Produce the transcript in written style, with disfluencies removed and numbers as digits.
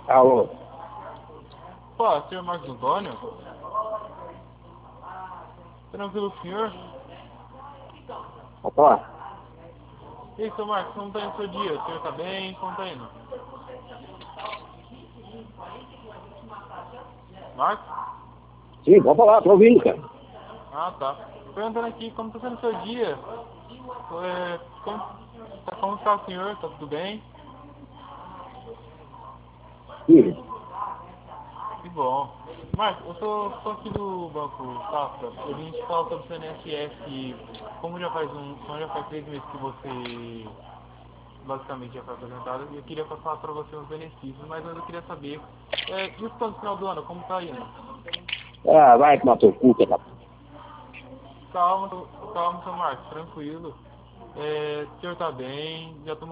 Alô? Pô, senhor Marcos Antônio? Tranquilo, senhor? Opa, E aí, senhor Marcos, como tá indo o seu dia? O senhor tá bem? Como tá indo? Marcos? sim, pode falar, tô ouvindo, cara. Ah, tá. Perguntando aqui, como tá sendo o seu dia? Como está o senhor? Tá tudo bem? Sim. Que bom. Marcos, eu sou aqui do Banco Safra. A gente fala sobre o CNSS. Como já faz 3 meses que você basicamente já foi apresentado, eu queria passar para você os benefícios, mas eu queria saber, e os planos no final do ano, como tá indo? Ah, vai tomar teu cu, cara. Calma, calma, seu Marcos, tranquilo. O senhor tá bem, já tomou